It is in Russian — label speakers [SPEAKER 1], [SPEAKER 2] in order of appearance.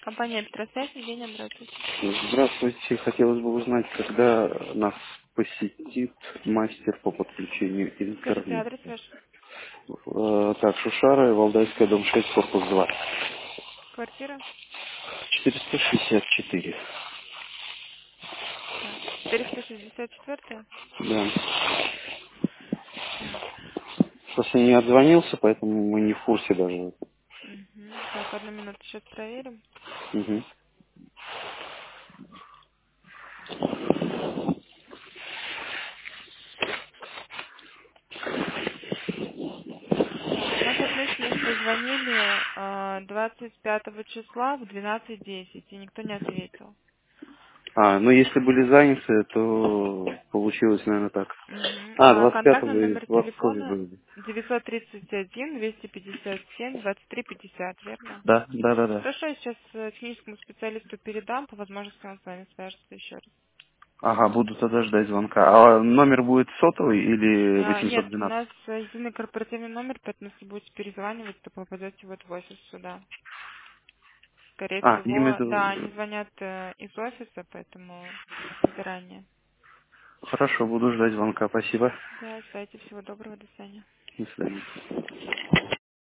[SPEAKER 1] Компания «Петросвязь», Евгения, здравствуйте.
[SPEAKER 2] Здравствуйте. Хотелось бы узнать, когда нас посетит мастер по подключению
[SPEAKER 1] Скажите
[SPEAKER 2] интернета.
[SPEAKER 1] адрес ваш.
[SPEAKER 2] Так, Шушара, Валдайская, дом 6, корпус 2.
[SPEAKER 1] Квартира.
[SPEAKER 2] 464.
[SPEAKER 1] Так, 464.
[SPEAKER 2] Да.
[SPEAKER 1] Так.
[SPEAKER 2] Просто не отзвонился, поэтому мы не в курсе даже.
[SPEAKER 1] Угу. Так, одну минуту, сейчас проверим.
[SPEAKER 2] Мгм.
[SPEAKER 1] Так, у нас отмечено, что звонили 25 числа в 12:10, и никто не ответил.
[SPEAKER 2] Ну если были заняты, то получилось, наверное, так.
[SPEAKER 1] Угу. А
[SPEAKER 2] 25-го
[SPEAKER 1] контактный
[SPEAKER 2] и
[SPEAKER 1] номер
[SPEAKER 2] в Пскове
[SPEAKER 1] телефона
[SPEAKER 2] были.
[SPEAKER 1] 931-257-2350, верно?
[SPEAKER 2] Да, да, да, да.
[SPEAKER 1] Хорошо, я сейчас техническому специалисту передам, по возможности он с вами свяжется еще раз.
[SPEAKER 2] Ага, буду тогда ждать звонка. А номер будет сотовый или
[SPEAKER 1] Нет, у
[SPEAKER 2] 812?
[SPEAKER 1] нас единый корпоративный номер, поэтому если будете перезванивать, то попадете вот в офис сюда. Скорее
[SPEAKER 2] Я имею
[SPEAKER 1] всего,
[SPEAKER 2] в
[SPEAKER 1] да, они
[SPEAKER 2] виду...
[SPEAKER 1] звонят из офиса, поэтому заранее.
[SPEAKER 2] Хорошо, буду ждать звонка. Спасибо.
[SPEAKER 1] Да, ждайте, всего доброго, до свидания.
[SPEAKER 2] До свидания.